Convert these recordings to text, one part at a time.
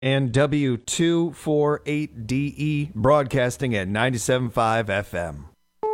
And W248DE broadcasting at 97.5 FM.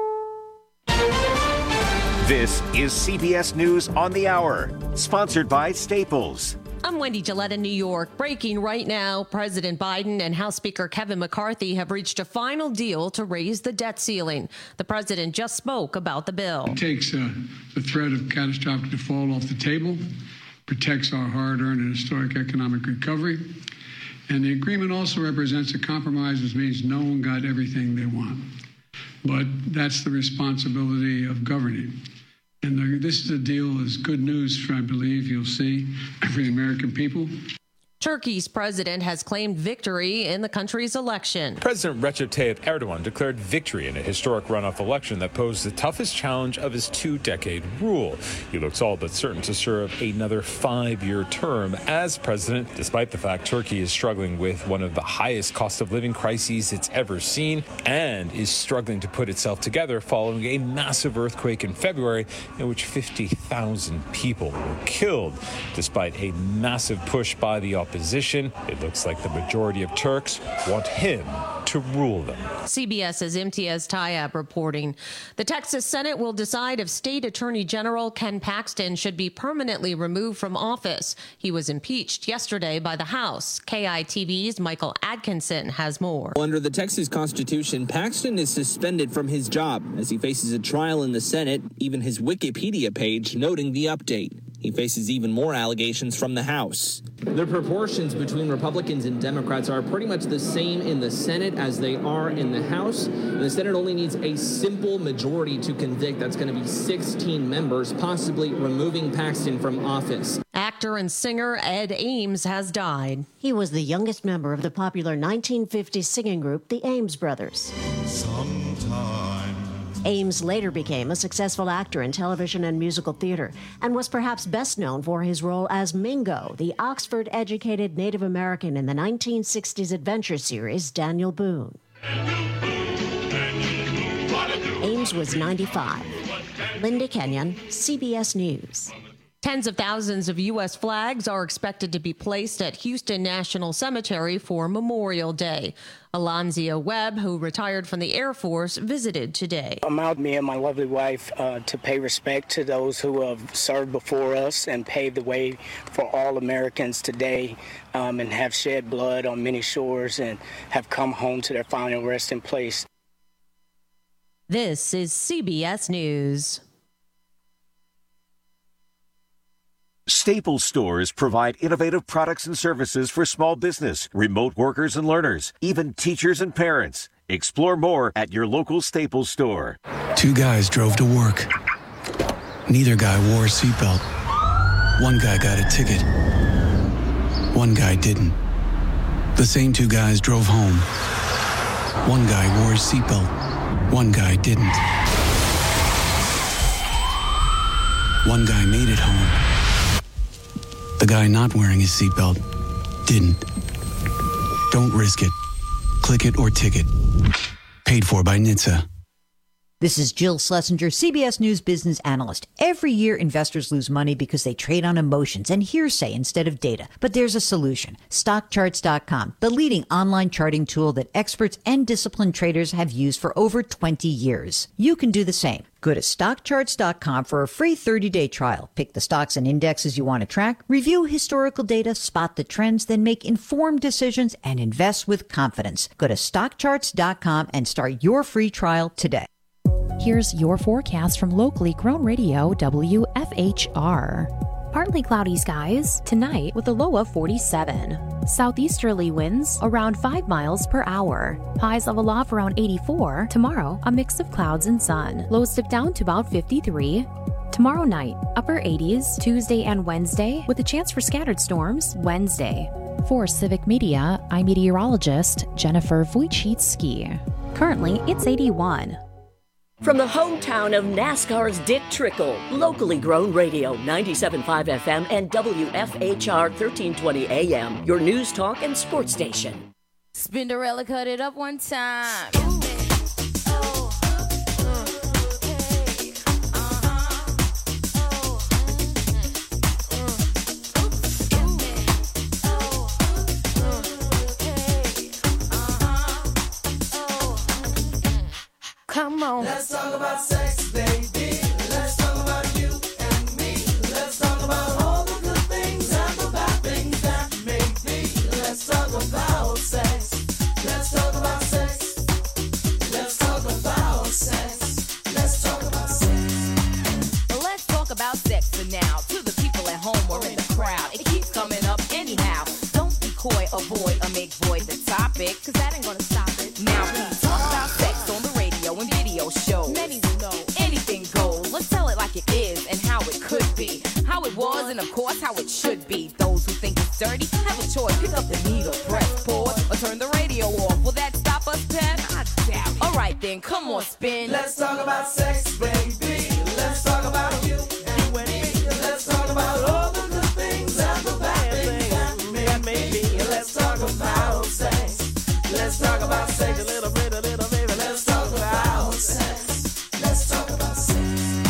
This is CBS News on the Hour, sponsored by Staples. I'm Wendy Gillette in New York. Breaking right now, President Biden and House Speaker Kevin McCarthy have reached a final deal to raise the debt ceiling. The president just spoke about the bill. It takes the threat of catastrophic default off the table, protects our hard-earned and historic economic recovery, and the agreement also represents a compromise, which means no one got everything they want. But that's the responsibility of governing. And this is a deal is good news, I believe you'll see, for the American people. Turkey's president has claimed victory in the country's election. President Recep Tayyip Erdogan declared victory in a historic runoff election that posed the toughest challenge of his two-decade rule. He looks all but certain to serve another 5-year term as president, despite the fact Turkey is struggling with one of the highest cost of living crises it's ever seen and is struggling to put itself together following a massive earthquake in February in which 50,000 people were killed. Despite a massive push by the opposition, it looks like the majority of Turks want him to rule them. CBS's Imtiaz Tyab reporting. The Texas Senate will decide if State Attorney General Ken Paxton should be permanently removed from office. He was impeached yesterday by the House. KITV's Michael Atkinson has more. Under the Texas Constitution, Paxton is suspended from his job as he faces a trial in the Senate, even his Wikipedia page noting the update. He faces even more allegations from the House. The proportions between Republicans and Democrats are pretty much the same in the Senate as they are in the House. The Senate only needs a simple majority to convict. That's going to be 16 members, possibly removing Paxton from office. Actor and singer Ed Ames has died. He was the youngest member of the popular 1950s singing group, the Ames Brothers. Ames later became a successful actor in television and musical theater and was perhaps best known for his role as Mingo, the Oxford-educated Native American in the 1960s adventure series Daniel Boone. Ames was 95. Linda Kenyon, CBS News. Tens of thousands of U.S. flags are expected to be placed at Houston National Cemetery for Memorial Day. Alonzia Webb, who retired from the Air Force, visited today. I'm out, me and my lovely wife, to pay respect to those who have served before us and paved the way for all Americans today, and have shed blood on many shores and have come home to their final resting place. This is CBS News. Staples stores provide innovative products and services for small business, remote workers and learners, even teachers and parents. Explore more at your local Staples store. Two guys drove to work. Neither guy wore a seatbelt. One guy got a ticket. One guy didn't. The same two guys drove home. One guy wore his seatbelt. One guy didn't. One guy made it home. The guy not wearing his seatbelt didn't. Don't risk it. Click it or ticket. Paid for by NHTSA. This is Jill Schlesinger, CBS News business analyst. Every year, investors lose money because they trade on emotions and hearsay instead of data. But there's a solution. StockCharts.com, the leading online charting tool that experts and disciplined traders have used for over 20 years. You can do the same. Go to StockCharts.com for a free 30-day trial. Pick the stocks and indexes you want to track, review historical data, spot the trends, then make informed decisions and invest with confidence. Go to StockCharts.com and start your free trial today. Here's your forecast from locally grown radio WFHR. Partly cloudy skies tonight with a low of 47. Southeasterly winds around 5 miles per hour. Highs level off around 84. Tomorrow, a mix of clouds and sun. Lows dip down to about 53. Tomorrow night, upper 80s, Tuesday and Wednesday, with a chance for scattered storms Wednesday. For Civic Media, I'm meteorologist Jennifer Wojcicki. Currently, it's 81. From the hometown of NASCAR's Dick Trickle, locally grown radio, 97.5 FM and WFHR 1320 AM, your news, talk, and sports station. Spinderella cut it up one time. on. Let's talk about sex, baby. Let's talk about you and me. Let's talk about all the good things and the bad things that make me. Let's talk about sex. Let's talk about sex. Let's talk about sex. Let's talk about sex. Let's talk about sex for now. To the people at home or in the crowd, it keeps coming up anyhow. Don't be coy, avoid, or make void the topic, cause that ain't gonna stop it. Now we talk about sex on the radio and video shows. Many will know anything goes. Let's tell it like it is and how it could be, how it was, and of course how it should be. Those who think it's dirty have a choice. Pick up the needle, press pause, or turn the radio off. Will that stop us, Pep? I doubt it. Alright then, come on, spin. Let's talk about sex, baby. Let's talk about you and me. Let's talk about all the good things and the bad things that make me. Let's talk about sex. Let's talk about sex. A little baby. Let's talk about sex. Let's talk about sex.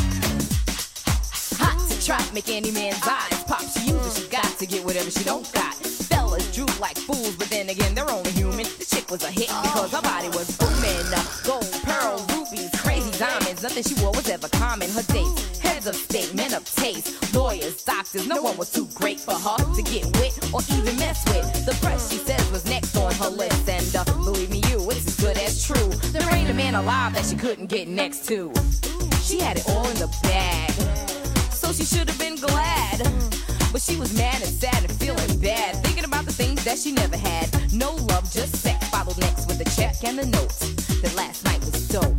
Hot to trap, make any man's eyes pop. She uses, she got to get whatever she don't got. Fellas droop like fools, but then again, they're only human. The chick was a hit because her body was booming. Gold, pearl, rubies, crazy diamonds. Nothing she wore was ever common. Her dates, heads of state, men of taste, lawyers, doctors. No one was too great for her to get with or even mess with. The press, she says, was next on her list. And believe me, it's as good as true. There ain't a man alive that she couldn't get next to. She had it all in the bag, so she should have been glad. But she was mad and sad and feeling bad, thinking about the things that she never had. No love, just sex. Followed next with the check and the note that last night was dope.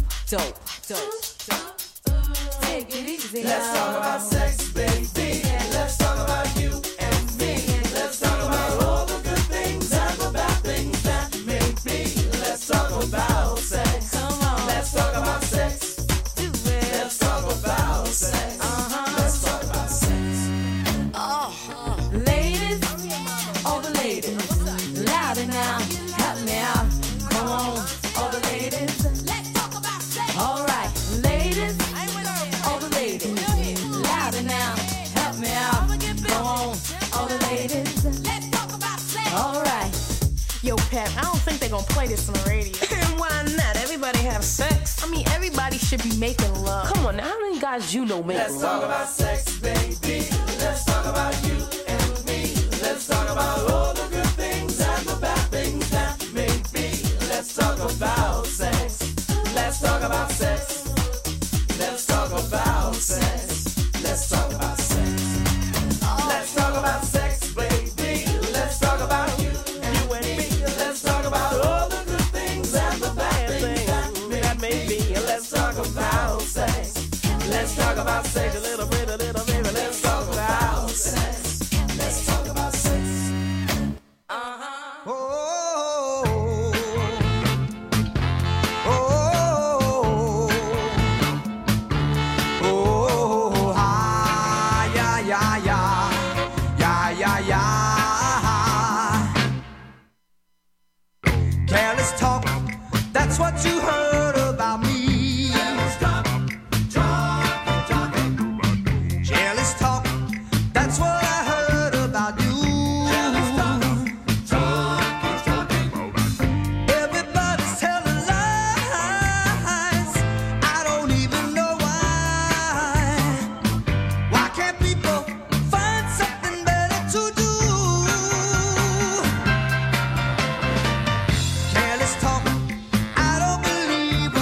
Take it easy. Let's talk about sex, baby. Let's talk about you and me. Let's talk about all the good things and the bad things that make me. Let's talk about sex. Come on. Let's talk about sex. Do it. Let's talk about sex. Let's talk about sex. Ladies, all the ladies, louder now, help me out. Come on, all the ladies, let's talk about sex. All right, ladies, all the ladies, louder now, help me out. Come on, all the ladies, let's talk about sex. All right. Yo, Pep, I don't think they're gonna play this on the radio. Why not? Everybody have sex. I mean, everybody should be making love. Come on, now, how many guys you know make love? Let's talk about sex, baby. Let's talk about you and me. Let's talk about all the good things and the bad things that make me. Let's talk about sex. Let's talk about sex. Let's talk about sex. Let's talk about sex. Let's talk about sex, baby. Let's talk about you and me. Let's talk about all the good things and the bad things that make me. Let's talk about sex. Let's talk about sex. A little baby. Let's talk about sex. Let's talk about sex. Careless talk, that's what you heard about me. Careless talk, talking. Careless talk, that's what I heard about you. Careless talk, talking. Everybody's telling lies. I don't even know why. Why can't people find something better to do? Careless talk, I don't believe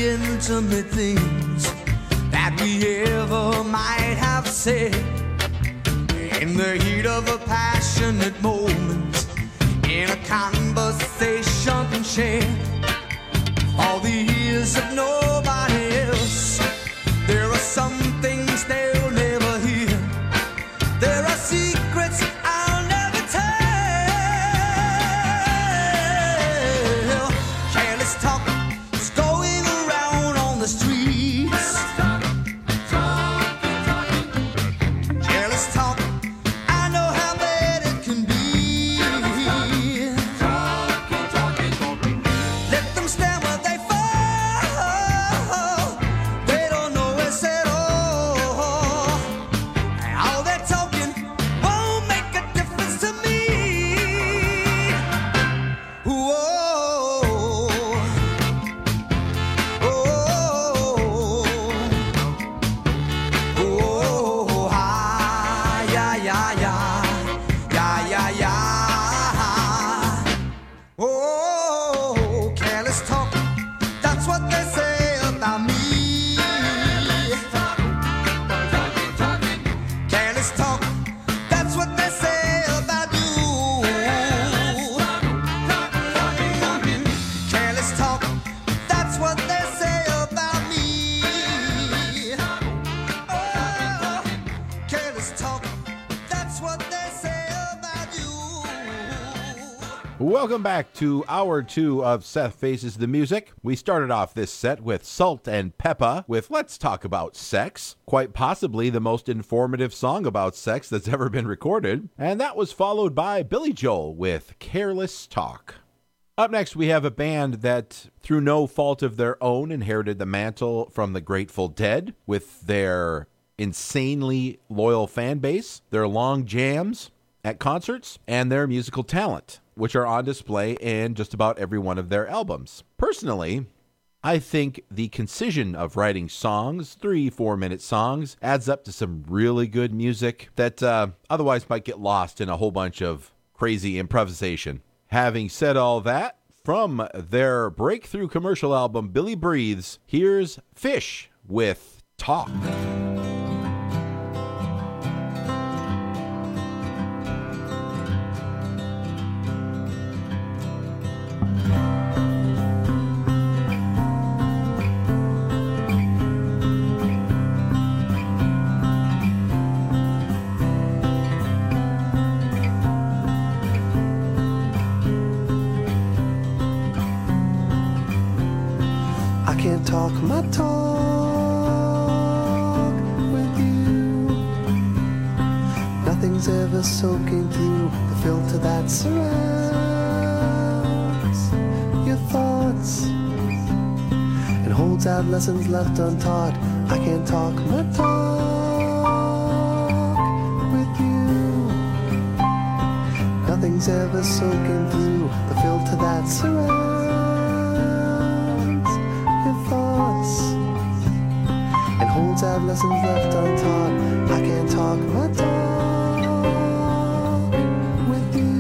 the intimate things that we ever might have said. In the heat of a passionate moment, in a conversation shared, all the years of nobody else, there are some things they'll never hear. There are secrets I'll never tell. Careless talk is going around on the streets. Careless talk, I know how bad it can be. Let them stand where they fall. They don't know it's at all. All that talking won't make a difference to me. Whoa, oh, oh, ah, yeah, yeah, yeah, yeah, yeah, yeah. Oh, careless talk, that's what they say about me. Careless talk, that's what they say about you. Careless talk, that's what they say about me. Oh, careless talk, that's what they say about you. Welcome back to Hour 2 of Seth Faces the Music. We started off this set with Salt and Peppa with Let's Talk About Sex, quite possibly the most informative song about sex that's ever been recorded. And that was followed by Billy Joel with Careless Talk. Up next, we have a band that, through no fault of their own, inherited the mantle from the Grateful Dead with their insanely loyal fan base, their long jams at concerts, and their musical talent, which are on display in just about every one of their albums. Personally, I think the concision of writing songs, 3-4 minute songs, adds up to some really good music that otherwise might get lost in a whole bunch of crazy improvisation. Having said all that, from their breakthrough commercial album, Billy Breathes, here's Fish with Talk. I can't talk my talk with you. Nothing's ever soaking through the filter that surrounds your thoughts and holds out lessons left untaught. I can't talk my talk with you. Nothing's ever soaking through the filter that surrounds and holds out lessons left untaught. I can't talk my talk with you.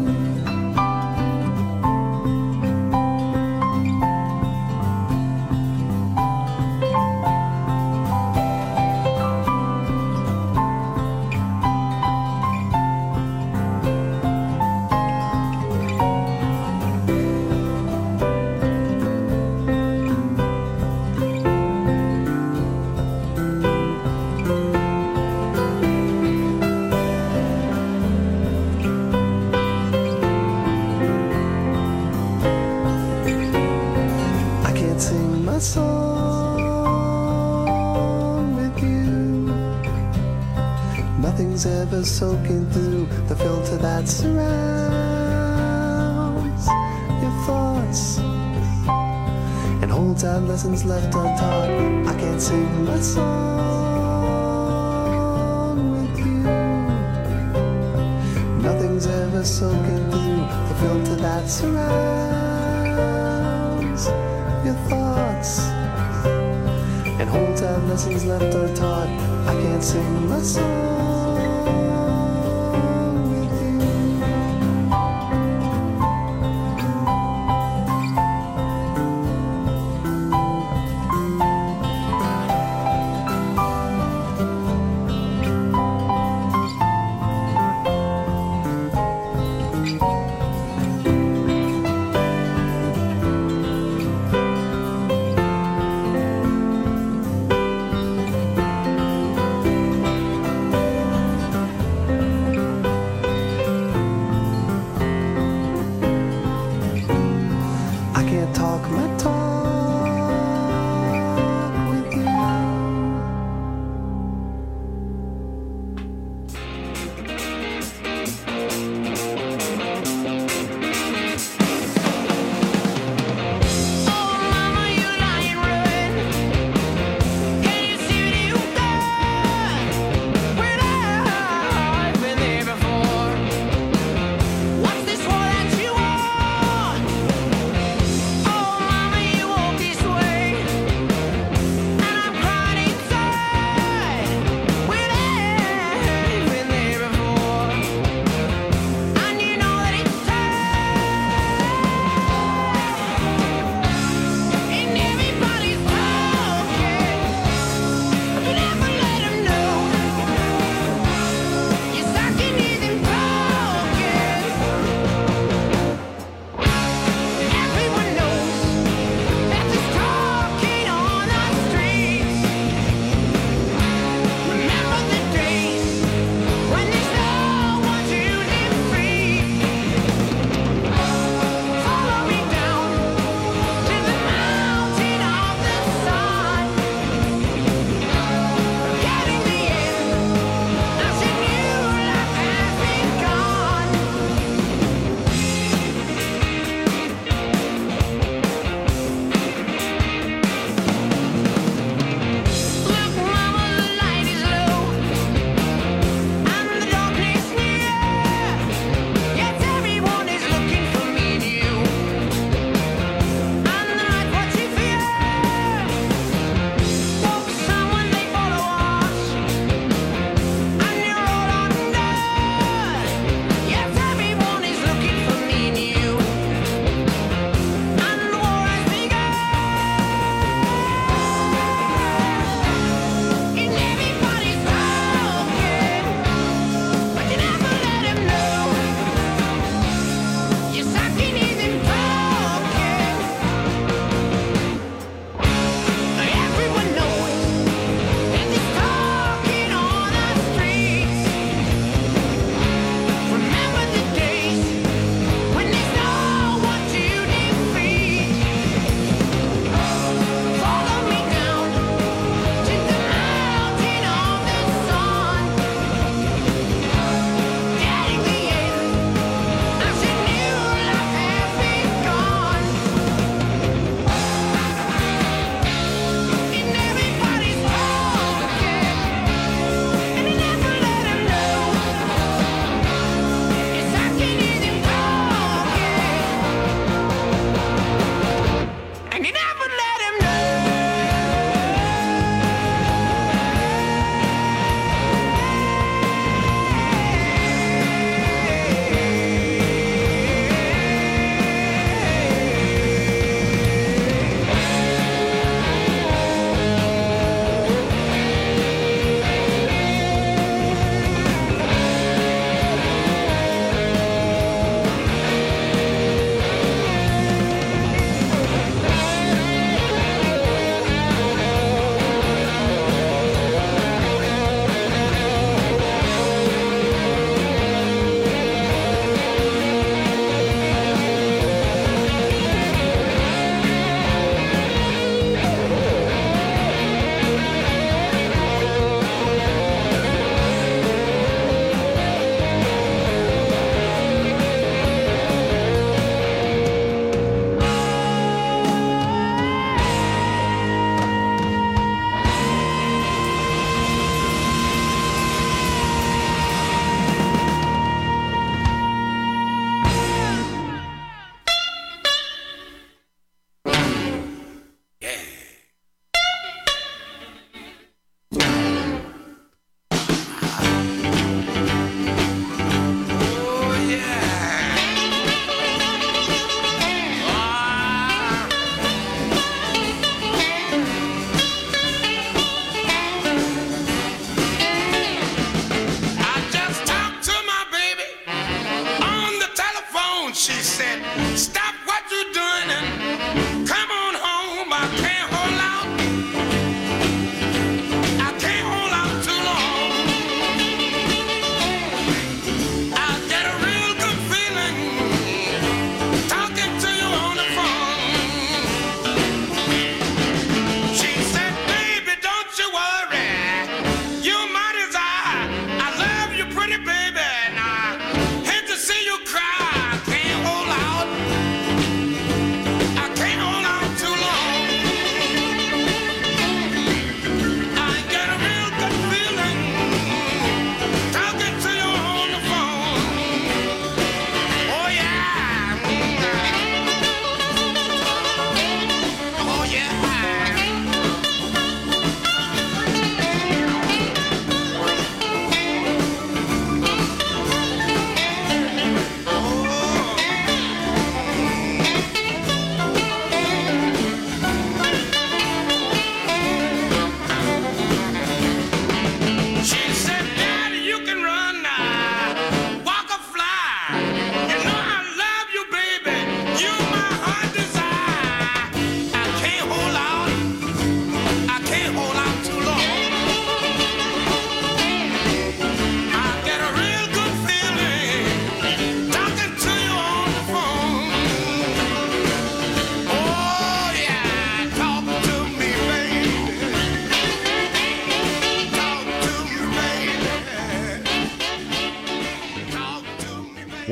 Nothing's ever soaking through the filter that surrounds your thoughts and holds out lessons left untaught. I can't sing my song with you. Nothing's ever soaking through the filter that surrounds your thoughts and holds out lessons left untaught. I can't sing my song.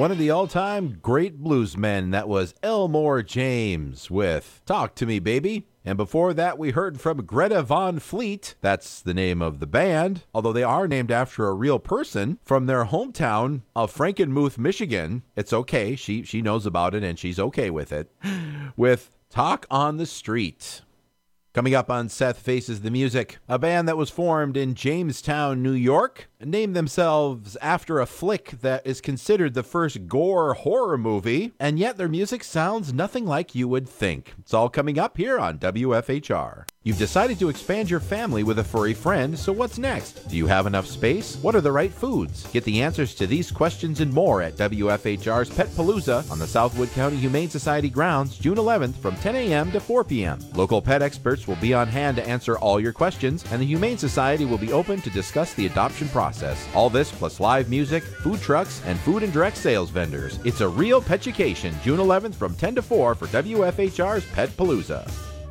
One of the all-time great bluesmen, that was Elmore James with Talk to Me, Baby. And before that, we heard from Greta Van Fleet. That's the name of the band, although they are named after a real person from their hometown of Frankenmuth, Michigan. It's okay. She knows about it, and she's okay with it. With Talk on the Street. Coming up on Seth Faces the Music, a band that was formed in Jamestown, New York, named themselves after a flick that is considered the first gore horror movie, and yet their music sounds nothing like you would think. It's all coming up here on WFHR. You've decided to expand your family with a furry friend, so what's next? Do you have enough space? What are the right foods? Get the answers to these questions and more at WFHR's Pet Palooza on the Southwood County Humane Society grounds, June 11th from 10 a.m. to 4 p.m. Local pet experts will be on hand to answer all your questions, and the Humane Society will be open to discuss the adoption process. All this plus live music, food trucks, and food and direct sales vendors. It's a real petchucation, June 11th from 10 to 4 for WFHR's Pet Palooza.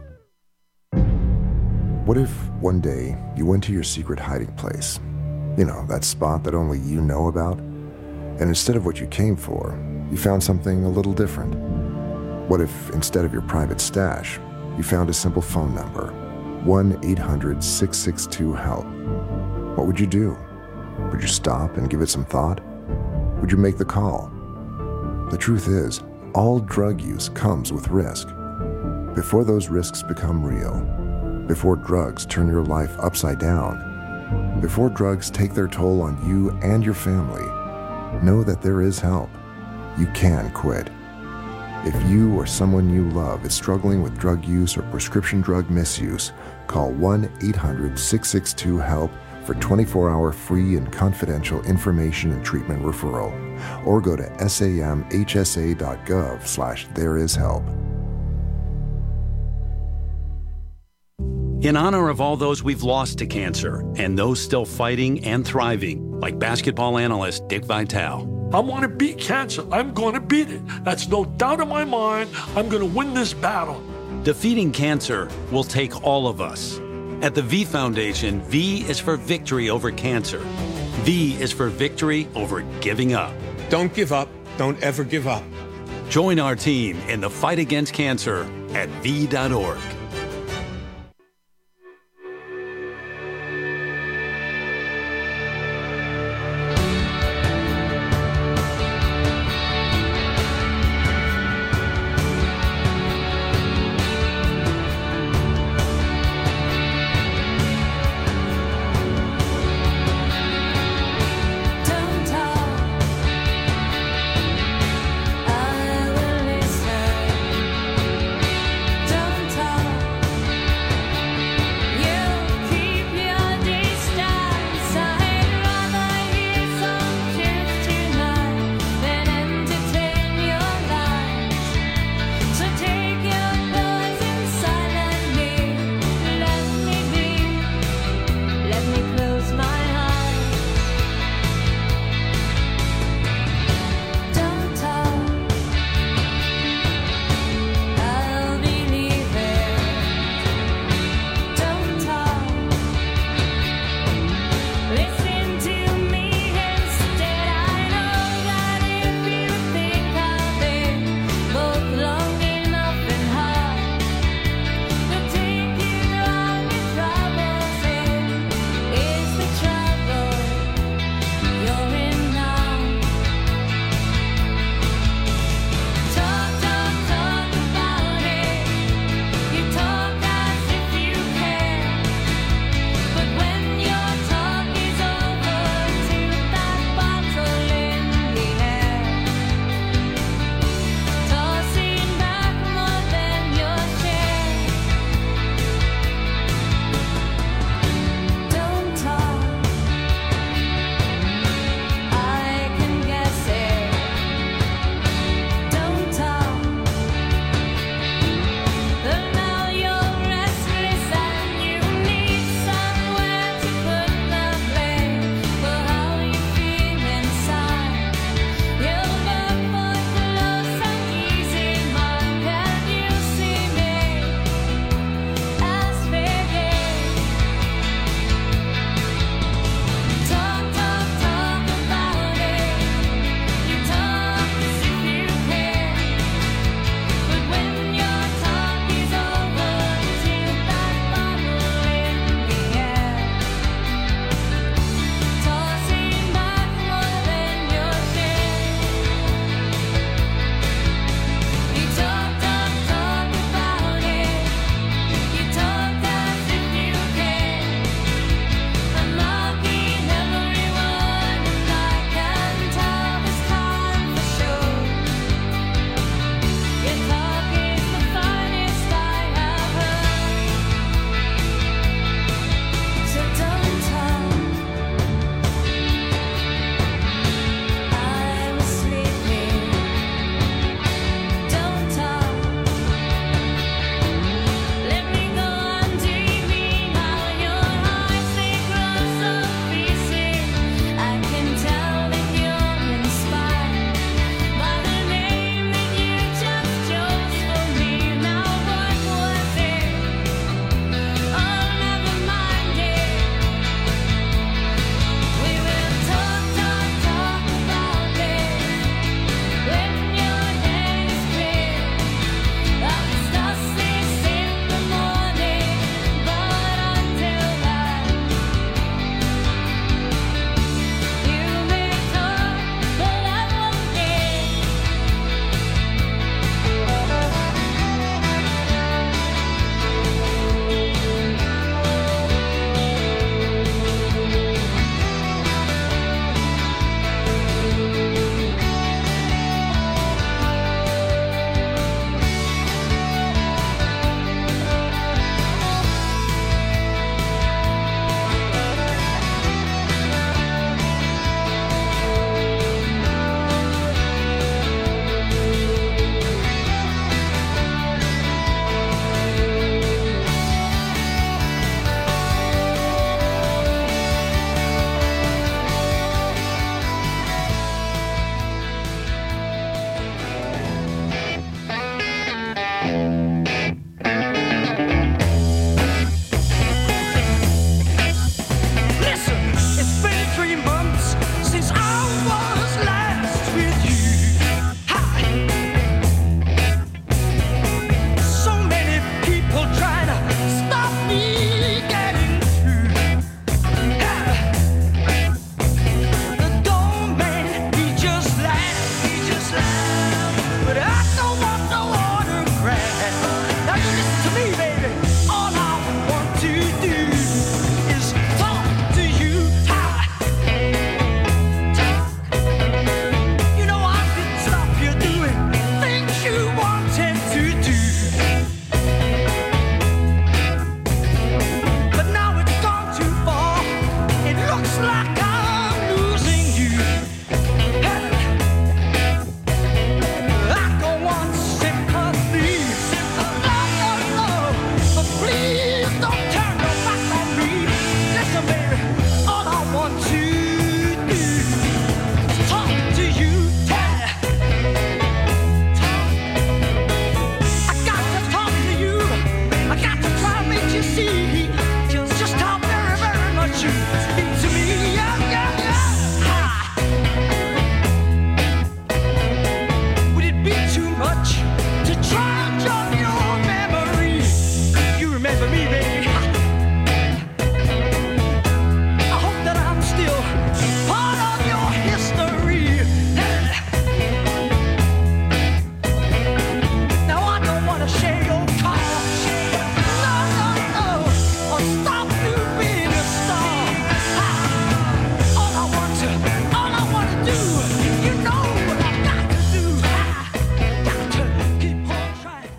What if one day you went to your secret hiding place? You know, that spot that only you know about? And instead of what you came for, you found something a little different? What if instead of your private stash, you found a simple phone number, 1-800-662-HELP? What would you do? Would you stop and give it some thought? Would you make the call? The truth is, all drug use comes with risk. Before those risks become real, before drugs turn your life upside down, before drugs take their toll on you and your family, know that there is help. You can quit. If you or someone you love is struggling with drug use or prescription drug misuse, call 1-800-662-HELP for 24-hour free and confidential information and treatment referral, or go to samhsa.gov/thereishelp. In honor of all those we've lost to cancer and those still fighting and thriving, like basketball analyst Dick Vitale. I want to beat cancer. I'm going to beat it. That's no doubt in my mind. I'm going to win this battle. Defeating cancer will take all of us. At the V Foundation, V is for victory over cancer. V is for victory over giving up. Don't give up. Don't ever give up. Join our team in the fight against cancer at V.org. Don't talk.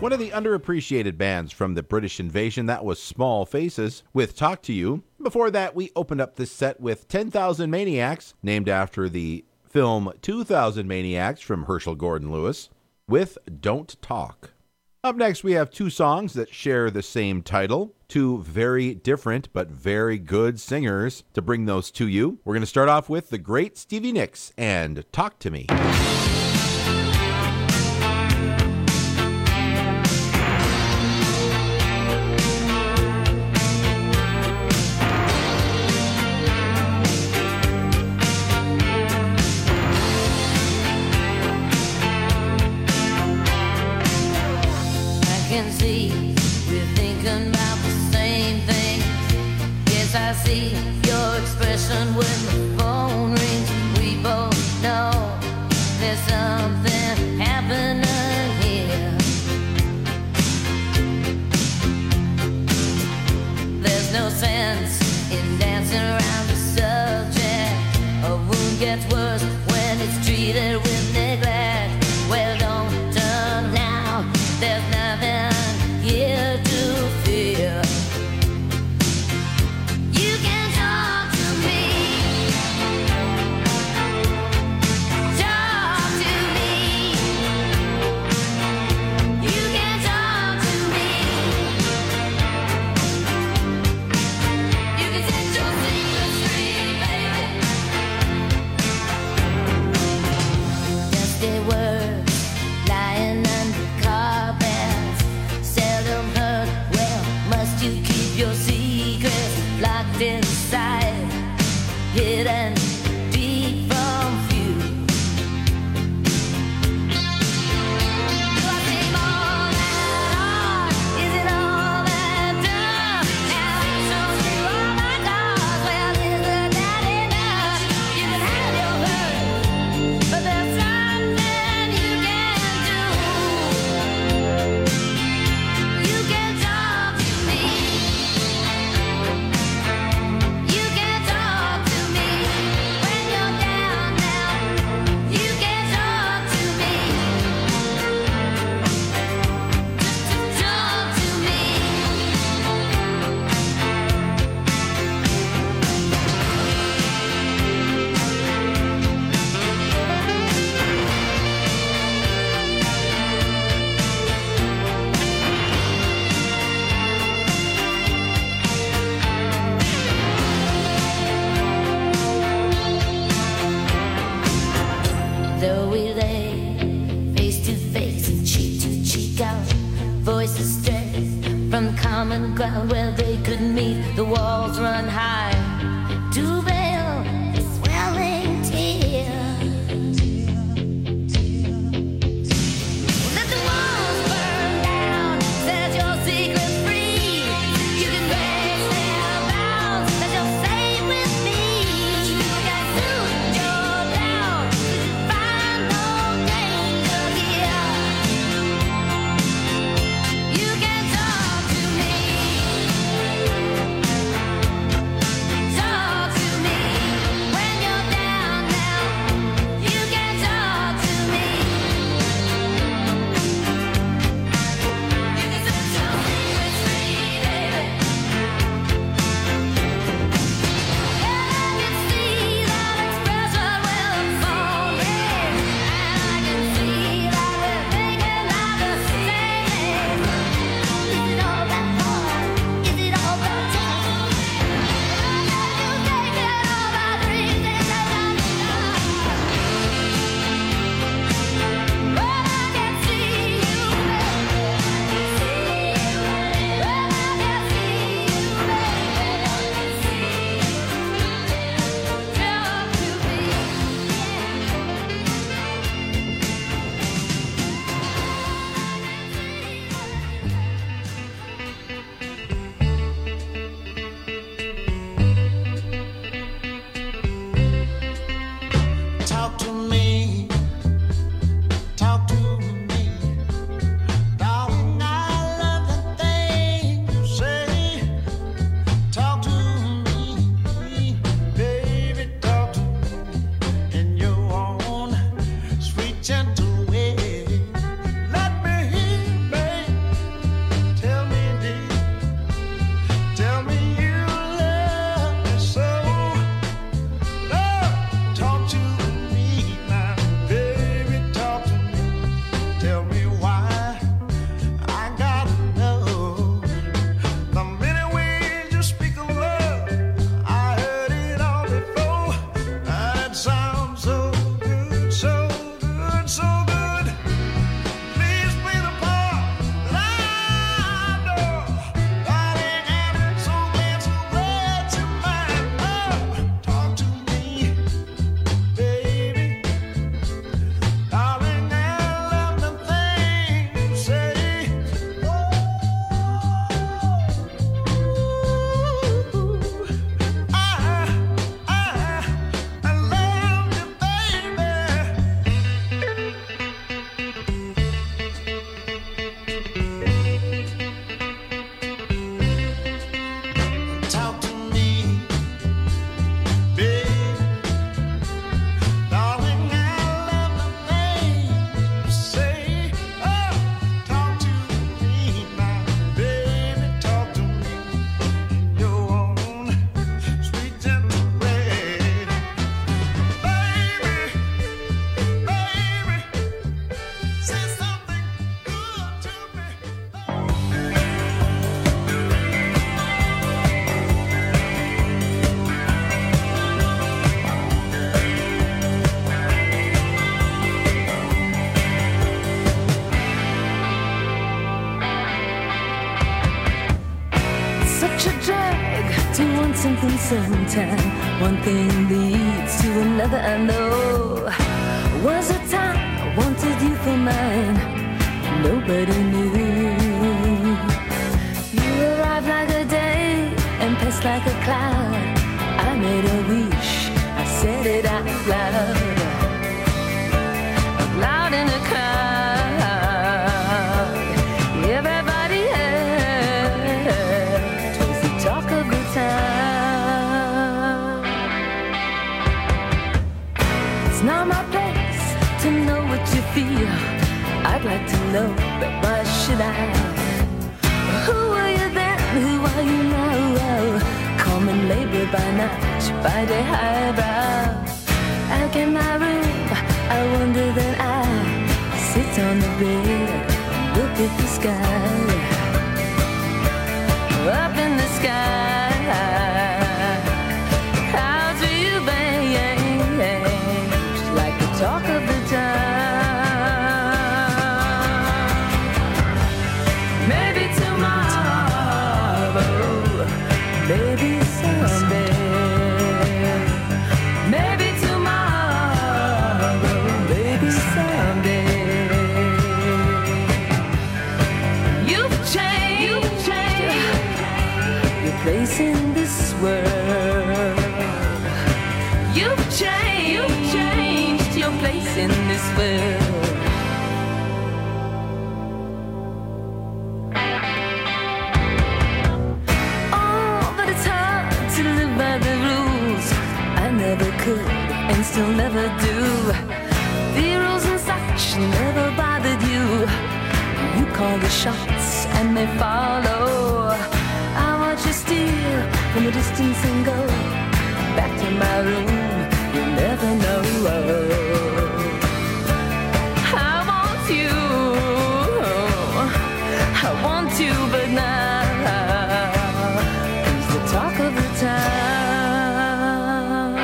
One of the underappreciated bands from the British invasion, that was Small Faces with Talk to You. Before that, we opened up this set with 10,000 Maniacs, named after the film 2000 Maniacs from Herschel Gordon Lewis, with Don't Talk. Up next, we have two songs that share the same title, two very different but very good singers to bring those to you. We're going to start off with the great Stevie Nicks and Talk to Me. Can see we're thinking about the same thing. Yes, I see your expression when the phone rings. We both know there's something happening here. There's no sense in dancing around the subject. A wound gets worse when it's treated with neglect. Well, don't turn now. There's nothing here to fear. You can talk to me. Talk to me. You can talk to me. You can set your secrets free, baby. Dusty words lying under carpets, seldom heard. Well, must you keep your secrets locked inside, hidden deep from view? Do I seem all that hard? Is it all that dumb? Now I show you all my cards. Well, isn't that enough? You can have your word, but there's something you can do. You can talk to me. You can talk to me when you're down now. You can talk to me. Just talk to me. Though we lay face to face and cheek to cheek, our voices stray from the common ground where they could meet. The walls run high to veil the swelling tears. Let the walls burn down, set your secrets free. You can break their bounds, that you'll stay with me. You can soothe your doubt, find no danger here. You can talk to me. like to want something sometime. One thing leads to another, I know. Was a time I wanted you for mine. Nobody knew. You arrived like a day and passed like a cloud. I made a wish, I said it out loud. Out loud in a crowd. Everybody heard. 'Twas the talk of the town. It's not my place to know what you feel. I'd like to know, but why should I? Who were you then? Who are you now? Common labor by night, by day highbrow. Out in my room, I wonder that I sit on the bed, look at the sky. Up in the sky, clouds rearranged like the talk of the town. Maybe tomorrow, maybe someday. Maybe tomorrow, maybe someday. You've changed your place in this world. You've changed your place in this world. Oh, but it's hard to live by the rules. I never could and still never do. The rules and such never bothered you. You call the shots and they follow. I watch you steal from a distance and go back to my room. You never know. I want you, but now who's the talk of the town?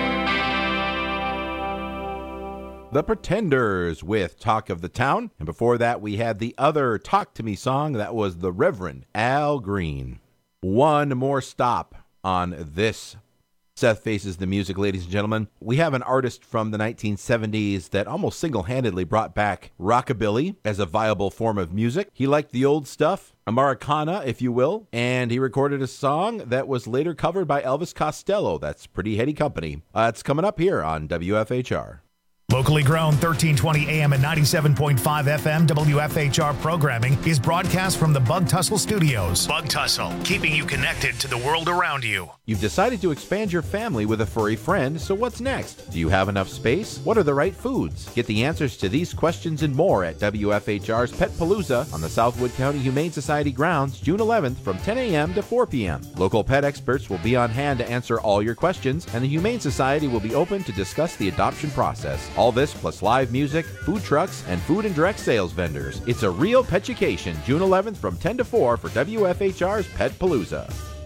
The Pretenders with Talk of the Town. And before that, we had the other Talk to Me song. That was the Reverend Al Green. One more stop on this Seth Faces the Music, ladies and gentlemen. We have an artist from the 1970s that almost single-handedly brought back rockabilly as a viable form of music. He liked the old stuff, Americana, if you will, and he recorded a song that was later covered by Elvis Costello. That's pretty heady company. It's coming up here on WFHR. Locally grown 1320 AM and 97.5 FM WFHR programming is broadcast from the Bug Tussle Studios. Bug Tussle, keeping you connected to the world around you. You've decided to expand your family with a furry friend, so what's next? Do you have enough space? What are the right foods? Get the answers to these questions and more at WFHR's Pet Palooza on the Southwood County Humane Society grounds, June 11th from 10 a.m. to 4 p.m. Local pet experts will be on hand to answer all your questions, and the Humane Society will be open to discuss the adoption process. All this plus live music, food trucks, and food and direct sales vendors. It's a real Petucation, June 11th from 10 to 4 for WFHR's Pet Palooza.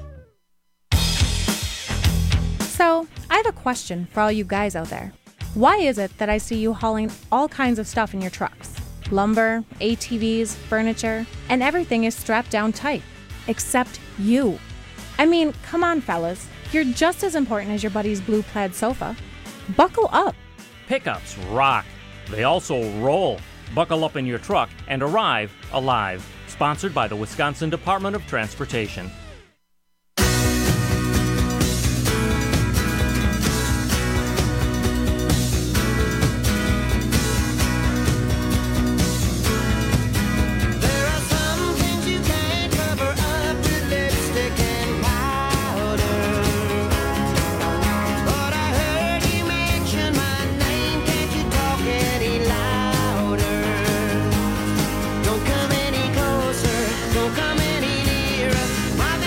So, I have a question for all you guys out there. Why is it that I see you hauling all kinds of stuff in your trucks? Lumber, ATVs, furniture, and everything is strapped down tight. Except you. I mean, come on, fellas. You're just as important as your buddy's blue plaid sofa. Buckle up. Pickups rock. They also roll. Buckle up in your truck and arrive alive. Sponsored by the Wisconsin Department of Transportation. Don't come any closer, don't come any nearer. My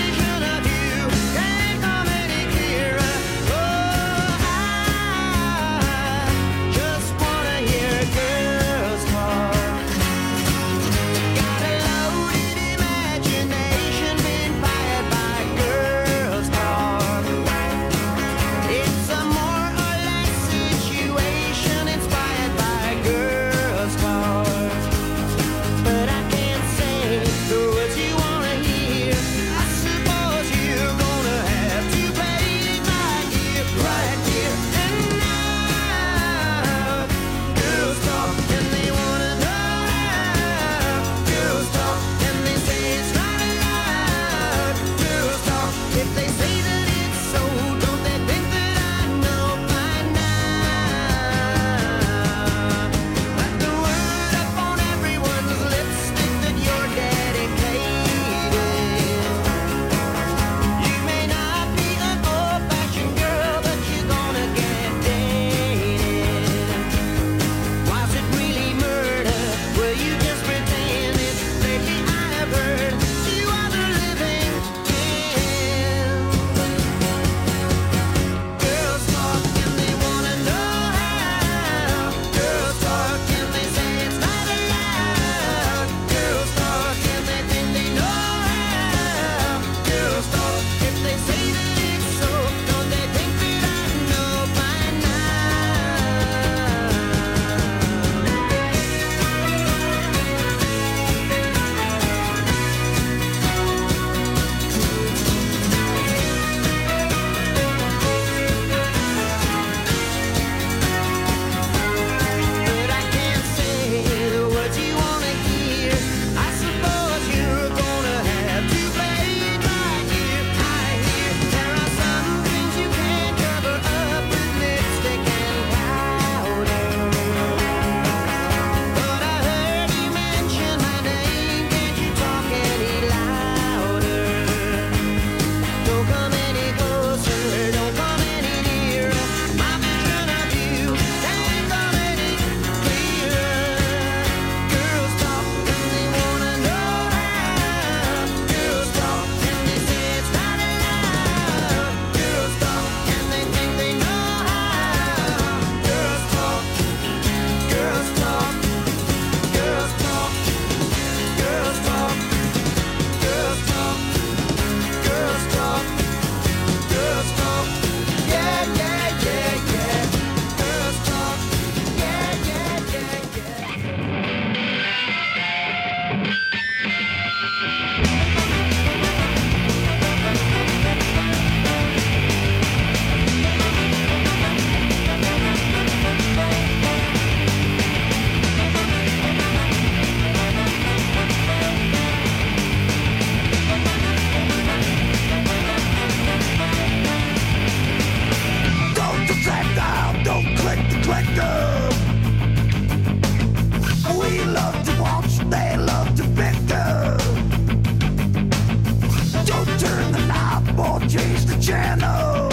channel.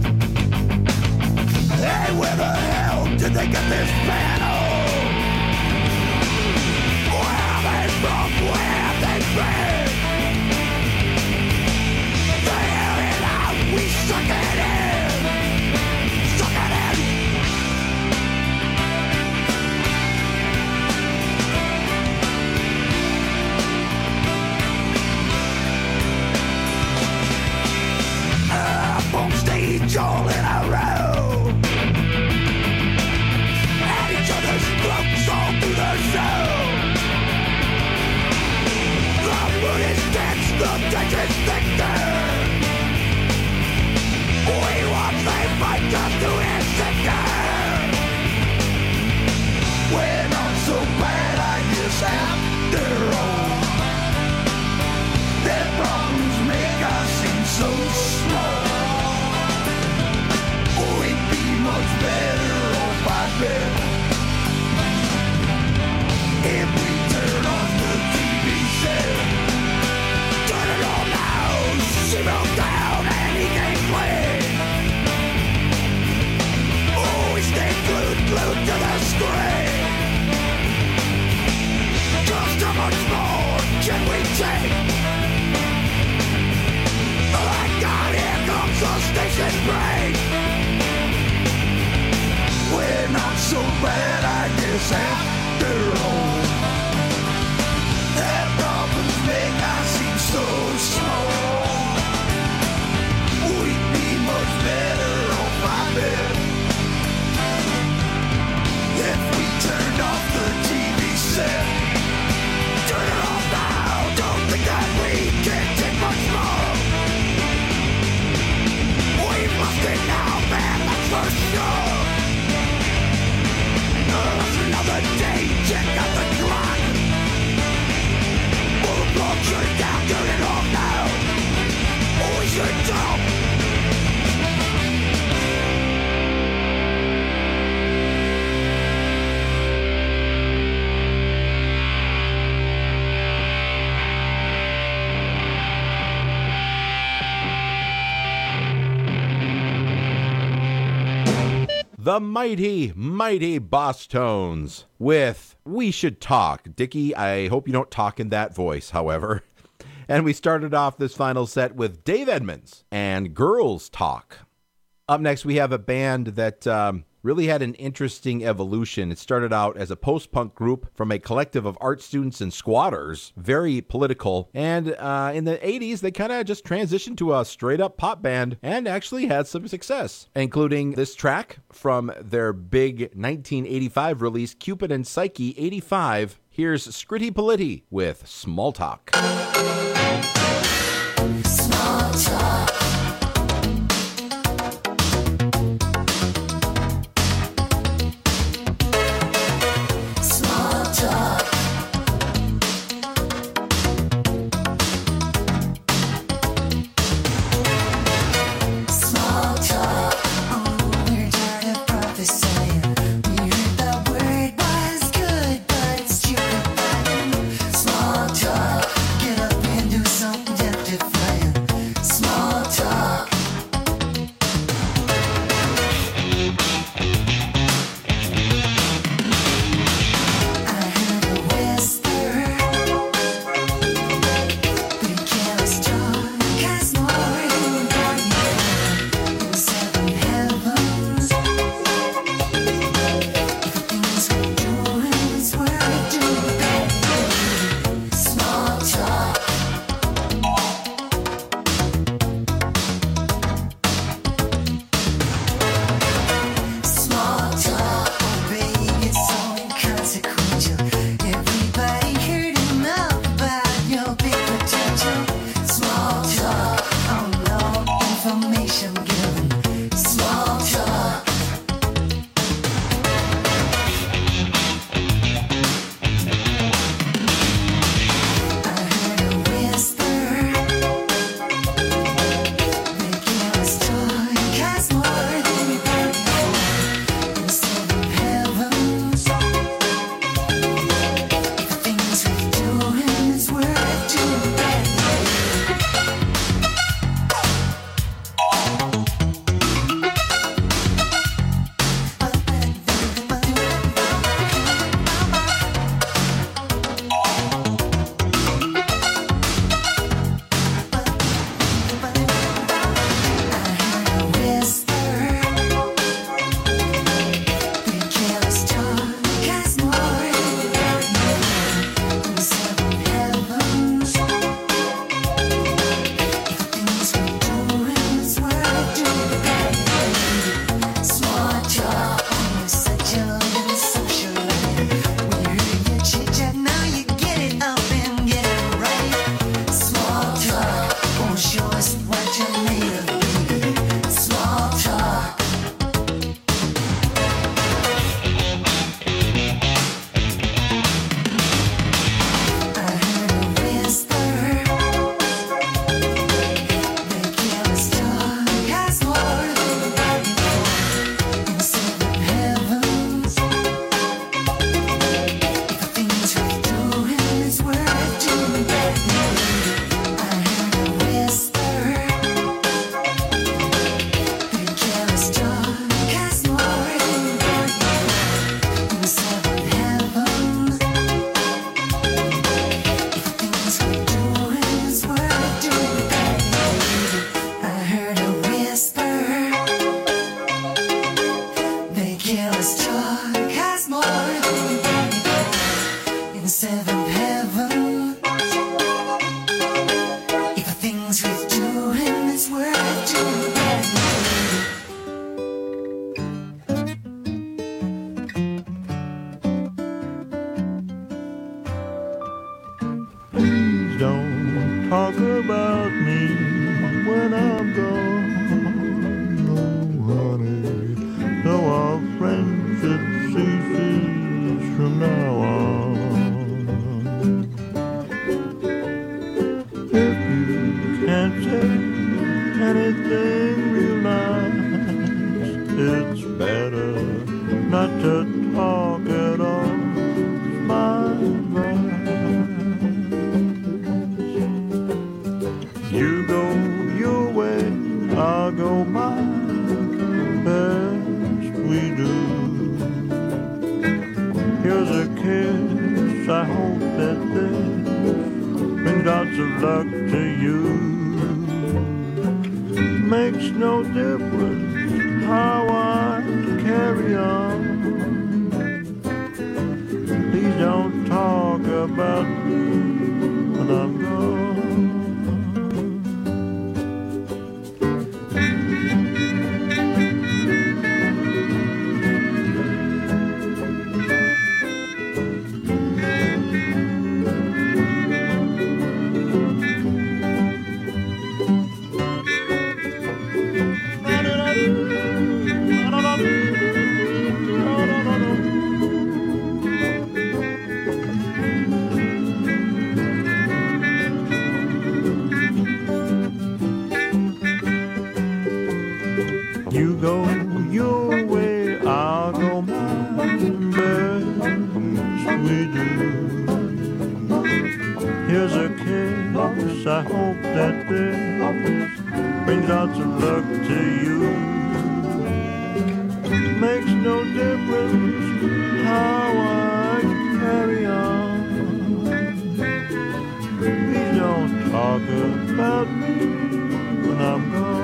Hey, where the hell did they get this panel? Where are they from? Where have they been? They air it out, we suck it in. Suck it in. Up on stage all in a row, at each other's throats all through the show. The mood is tense, the tension's thicker. We watch they fight just to hit sicker. We're not so bad, I guess, after all. Their problems make us seem so small. We'd be much better off, I bet, if we turn on the TV set. Turn it on now, she broke down and he can't play. Oh, we stay glued to the screen. Just how much more can we take? Thank God, here comes the station break. We're not so bad, I guess, after all. Their problems make us seem so small. We'd be much better off, I bet, if we turned off the TV set. Turn it off now, don't think that we can't take much more. We've lost it now, man, that's for sure. Another day, check out the clock. Pull the plug, shut it down, turn it off now. We should talk. The mighty, mighty Boss Tones with We Should Talk. Dickie, I hope you don't talk in that voice, however. And we started off this final set with Dave Edmunds and Girls Talk. Up next, we have a band that really had an interesting evolution. It started out as a post-punk group from a collective of art students and squatters, very political. And in the 80s, they kind of just transitioned to a straight-up pop band and actually had some success, including this track from their big 1985 release, Cupid and Psyche 85. Here's Scritti Politti with Small Talk. Small talk. thing realize it's better not to talk at all. My advice. You go your way, I'll go mine. Best we do. Here's a kiss. I hope that this brings lots of luck to you. Makes no difference how I carry on. Please don't talk about me when I'm gone. You go your way, I'll go mine. Best we do. Here's a kiss. I hope that this brings lots of luck to you. Makes no difference how I carry on. Please don't talk about me when I'm gone.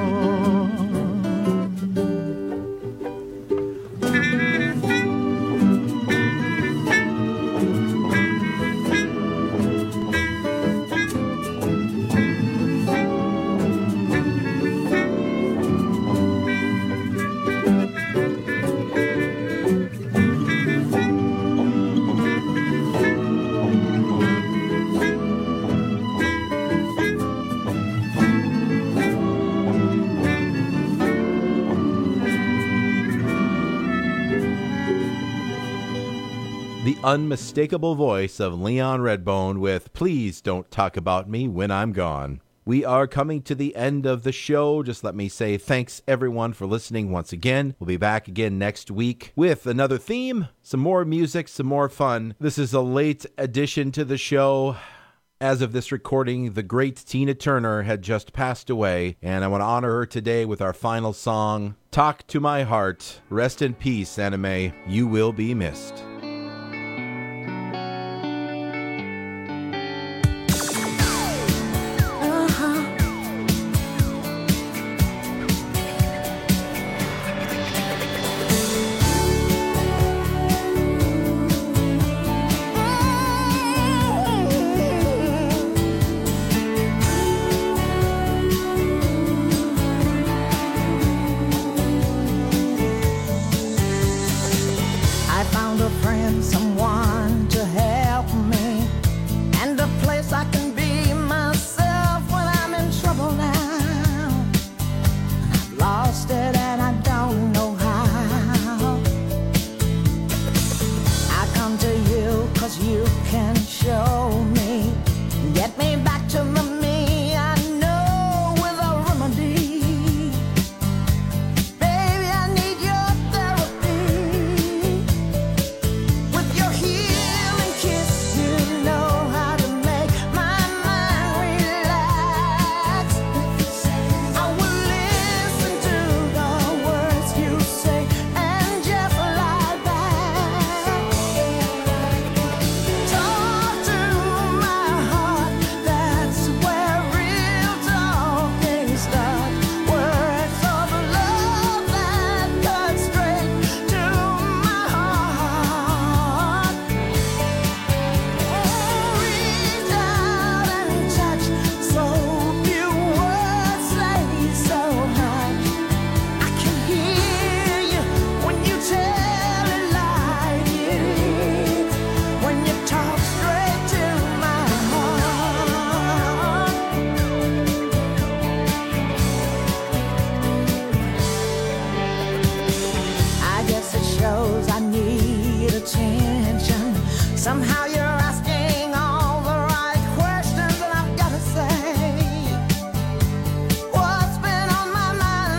Unmistakable voice of Leon Redbone with Please Don't Talk About Me When I'm Gone. We are coming to the end of the show. Just let me say thanks everyone for listening once again. We'll be back again next week with another theme, some more music, some more fun. This is a late addition to the show. As of this recording, the great Tina Turner had just passed away, and I want to honor her today with our final song, Talk to My Heart. Rest in peace, Anna Mae. You will be missed. What's been on my mind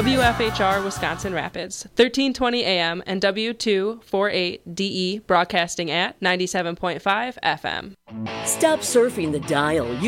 WFHR Wisconsin Rapids, 1320 AM and W248DE broadcasting at 97.5 FM. Stop surfing the dial.